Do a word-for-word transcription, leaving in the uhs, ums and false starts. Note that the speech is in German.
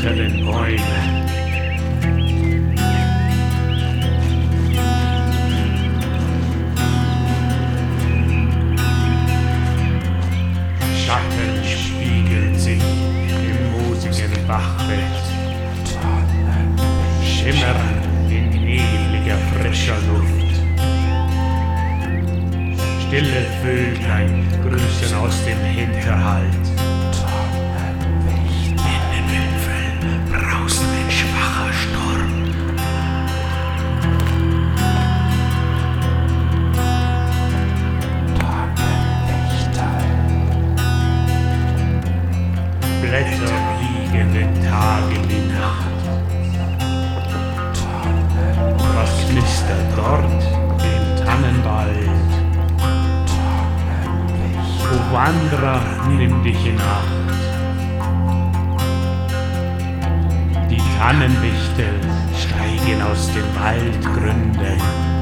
unter den Bäumen. Schatten spiegeln sich im moosigen Bachbett, schimmern in nebliger frischer Luft. Stille Vöglein grüßen aus dem Hinterhalt. In den Wipfeln braust ein schwacher Sturm. Blätter liegen den Tag in die Nacht. Was knistert dort im Tannenwald? O Wanderer, nimm dich in Acht. Die Tannenwichtel steigen aus den Waldgründen.